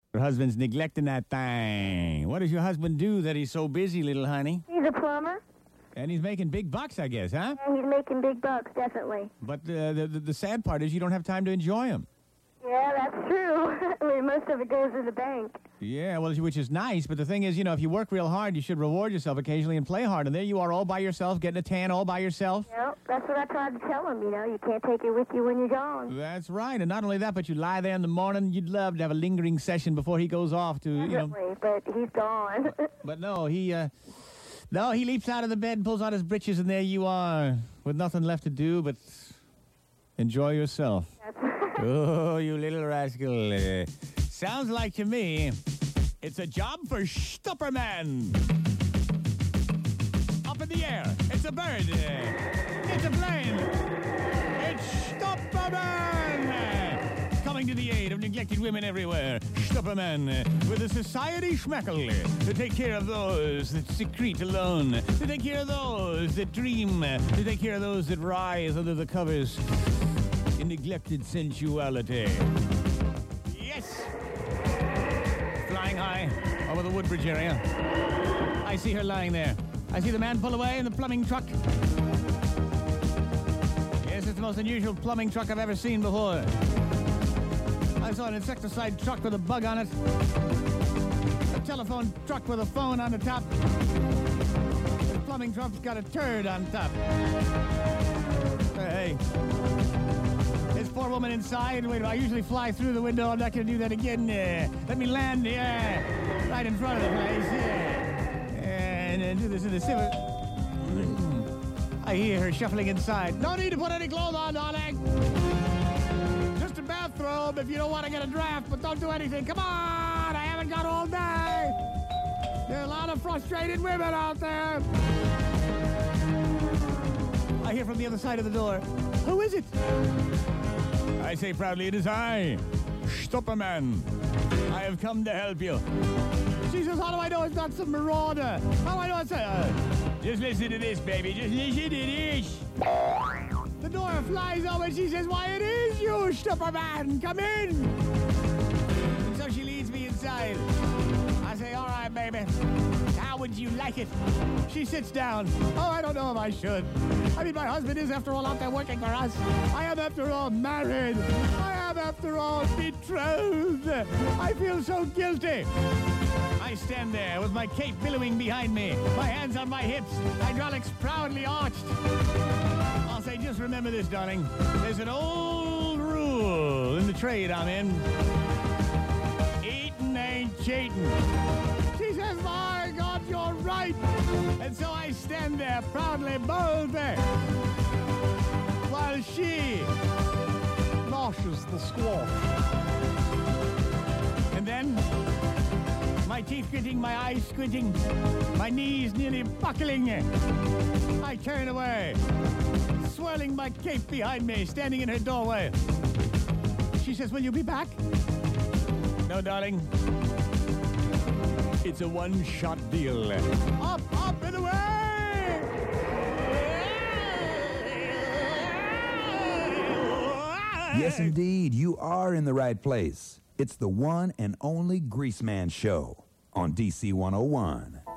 Your husband's neglecting that thing. What does your husband do that he's so busy, little honey? He's a plumber. And he's making big bucks, I guess, huh? Yeah, he's making big bucks, definitely. But the sad part is you don't have time to enjoy him. Yeah, that's true. Most of it goes to the bank. Yeah, well, which is nice, but the thing is, if you work real hard, you should reward yourself occasionally and play hard. And there you are all by yourself, getting a tan all by yourself. Yeah, that's what I tried to tell him, you can't take it with you when you're gone. That's right. And not only that, but you lie there in the morning, you'd love to have a lingering session before he goes off to, Definitely, but he's gone. But no, he leaps out of the bed and pulls out his britches, and there you are, with nothing left to do but enjoy yourself. That's Oh, you little rascal. Sounds like to me, it's a job for Stupperman. Up in the air. It's a bird. It's a plane. It's Stupperman. Coming to the aid of neglected women everywhere. Stupperman with a society schmeckle to take care of those that secrete alone. To take care of those that dream. To take care of those that rise under the covers. In neglected sensuality. Yes! Flying high over the Woodbridge area. I see her lying there. I see the man pull away in the plumbing truck. Yes, it's the most unusual plumbing truck I've ever seen before. I saw an insecticide truck with a bug on it. A telephone truck with a phone on the top. The plumbing truck's got a turd on top. Hey. This poor woman inside. Wait, I usually fly through the window. I'm not going to do that again. Let me land right in front of the place. And do this in the civil. I hear her shuffling inside. No need to put any clothes on, darling. Just a bathrobe if you don't want to get a draft, but don't do anything. Come on! I haven't got all day. There are a lot of frustrated women out there. I hear from the other side of the door. Who is it? I say proudly, it is I, Stupperman. I have come to help you. She says, how do I know it's not some marauder? How do I know it's just listen to this, baby. Just listen to this. The door flies open. She says, why, it is you, Stupperman. Come in. And so she leads me inside. I say, all right, baby. How would you like it? She sits down. Oh, I don't know if I should. I mean, my husband is, after all, out there working for us. I am, after all, married. I am, after all, betrothed. I feel so guilty. I stand there with my cape billowing behind me, my hands on my hips, hydraulics proudly arched. I'll say, just remember this, darling. There's an old rule in the trade I'm in. Eating ain't cheating. She says, my God, you're right. And so I stand there proudly, boldly, while she noshes the squash. And then, my teeth gritting, my eyes squinting, my knees nearly buckling, I turn away, swirling my cape behind me, standing in her doorway. She says, will you be back? No, darling. It's a one-shot deal. Up, and away! Yes, indeed, you are in the right place. It's the one and only Greaseman Show on DC 101.